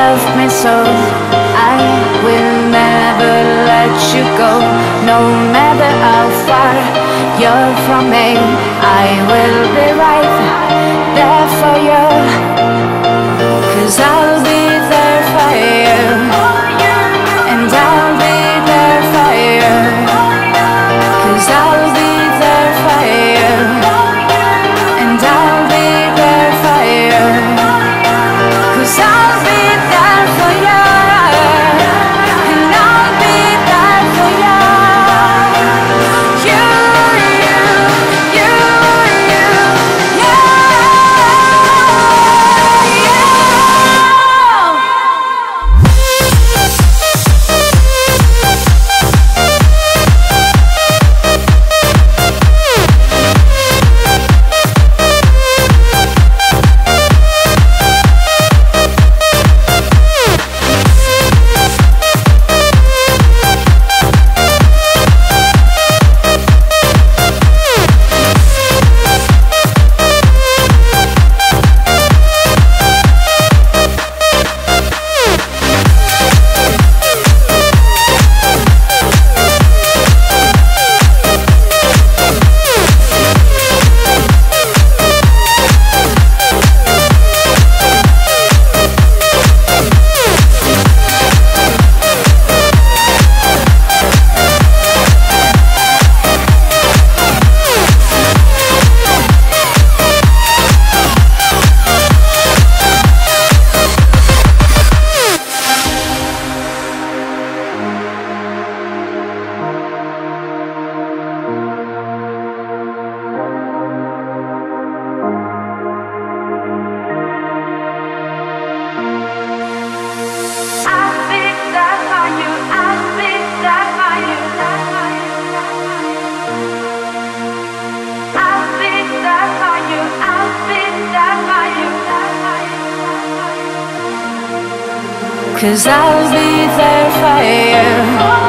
love me so, I will never let you go. No matter how far you're from me, I will be right there for you. 'Cause I'll be there for you, and I'll be there for you. 'Cause I'll be there for you, and I'll be there for you. 'Cause I'll be there for you, and I'll be there for you. You, yeah. Cause I'll be there for you.